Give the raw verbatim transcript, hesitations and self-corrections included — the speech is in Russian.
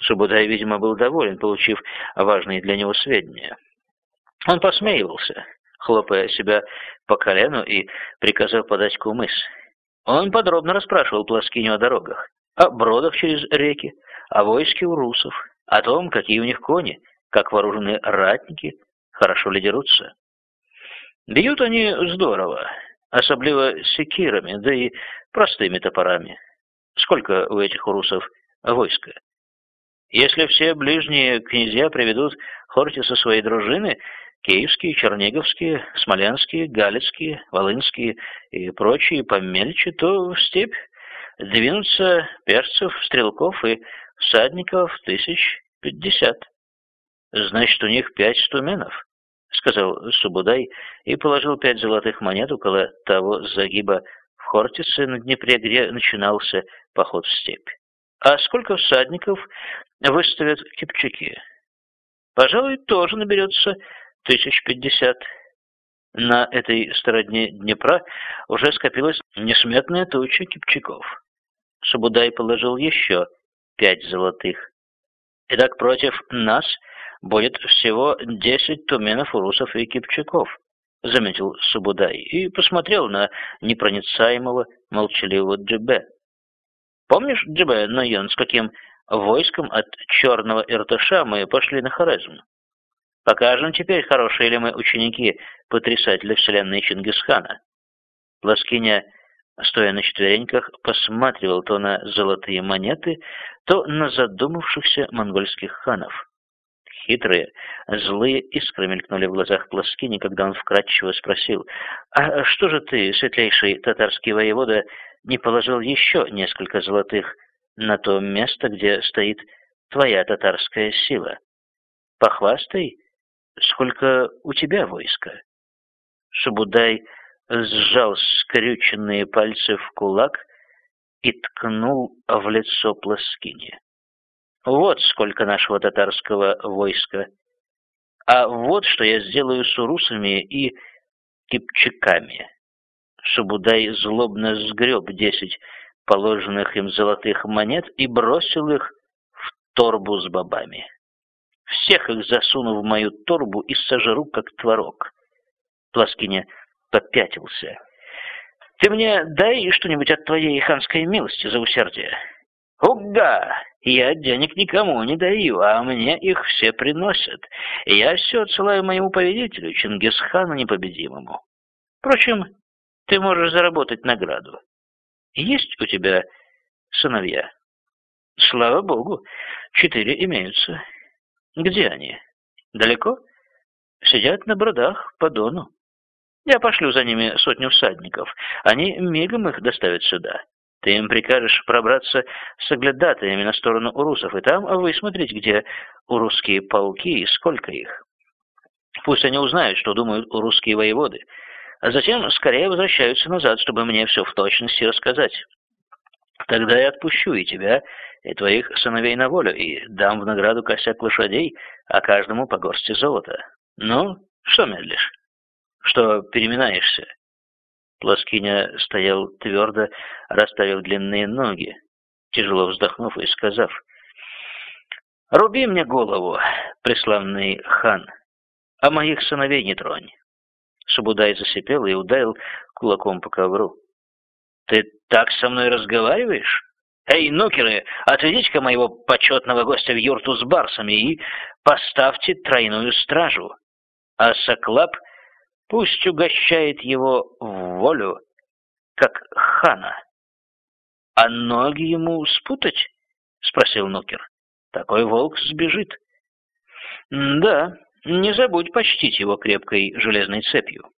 Субудай, видимо, был доволен, получив важные для него сведения. Он посмеивался, хлопая себя по колену, и приказал подать кумыс. Он подробно расспрашивал Плоскиню о дорогах, о бродах через реки, о войске у русов, о том, какие у них кони, как вооружены ратники, хорошо ли дерутся. Бьют они здорово, особливо секирами, да и простыми топорами. Сколько у этих урусов войска? Если все ближние князья приведут Хортиса своей дружины, киевские, черниговские, смоленские, галицкие, волынские и прочие помельче, то в степь двинутся перцев, стрелков и всадников тысяч пятьдесят. Значит, у них пять стуменов, — сказал Субудай и положил пять золотых монет около того загиба в Хортице на Днепре, где начинался поход в степь. А сколько всадников выставят кипчаки? Пожалуй, тоже наберется тысяч пятьдесят. На этой стороне Днепра уже скопилась несметная туча кипчаков. Субудай положил еще пять золотых. Итак, против нас будет всего десять туменов, урусов и кипчаков, заметил Субудай и посмотрел на непроницаемого, молчаливого Джебе. Помнишь, Джебе, Нойон, с каким войском от Черного Иртыша мы пошли на Хорезм? Покажем теперь, хорошие ли мы ученики потрясателя вселенной Чингисхана. Плоскиня, стоя на четвереньках, посматривал то на золотые монеты, то на задумавшихся монгольских ханов. Хитрые, злые искры мелькнули в глазах Плоскини, когда он вкратчиво спросил: «А что же ты, светлейший татарский воевода, не положил еще несколько золотых на то место, где стоит твоя татарская сила? Похвастай, сколько у тебя войска?» Субудай сжал скрюченные пальцы в кулак и ткнул в лицо Плоскини. «Вот сколько нашего татарского войска. А вот что я сделаю с урусами и кипчаками». Субудай злобно сгреб десять положенных им золотых монет и бросил их в торбу с бобами. «Всех их засуну в мою торбу и сожру, как творог». Плоскиня попятился. «Ты мне дай что-нибудь от твоей ханской милости за усердие». «Уга! Я денег никому не даю, а мне их все приносят. Я все отсылаю моему повелителю, Чингисхану непобедимому. Впрочем, ты можешь заработать награду. Есть у тебя сыновья?» «Слава богу, четыре имеются». «Где они? Далеко?» «Сидят на бродах по Дону. Я пошлю за ними сотню всадников. Они мигом их доставят сюда. Ты им прикажешь пробраться с оглядатаями на сторону урусов, и там высмотреть, где урусские полки и сколько их. Пусть они узнают, что думают урусские воеводы, а затем скорее возвращаются назад, чтобы мне все в точности рассказать. Тогда я отпущу и тебя, и твоих сыновей на волю, и дам в награду косяк лошадей, а каждому по горсти золота. Ну, что медлишь? Что переминаешься?» Плоскиня стоял твердо, расставив длинные ноги, тяжело вздохнув и сказав: «Руби мне голову, преславный хан, а моих сыновей не тронь». Субудай засипел и ударил кулаком по ковру. «Ты так со мной разговариваешь? Эй, нукеры, отведите-ка моего почетного гостя в юрту с барсами и поставьте тройную стражу, а Соклаб пусть угощает его в волю, как хана». «А ноги ему спутать?» — спросил нукер. «Такой волк сбежит». «Да, не забудь почтить его крепкой железной цепью».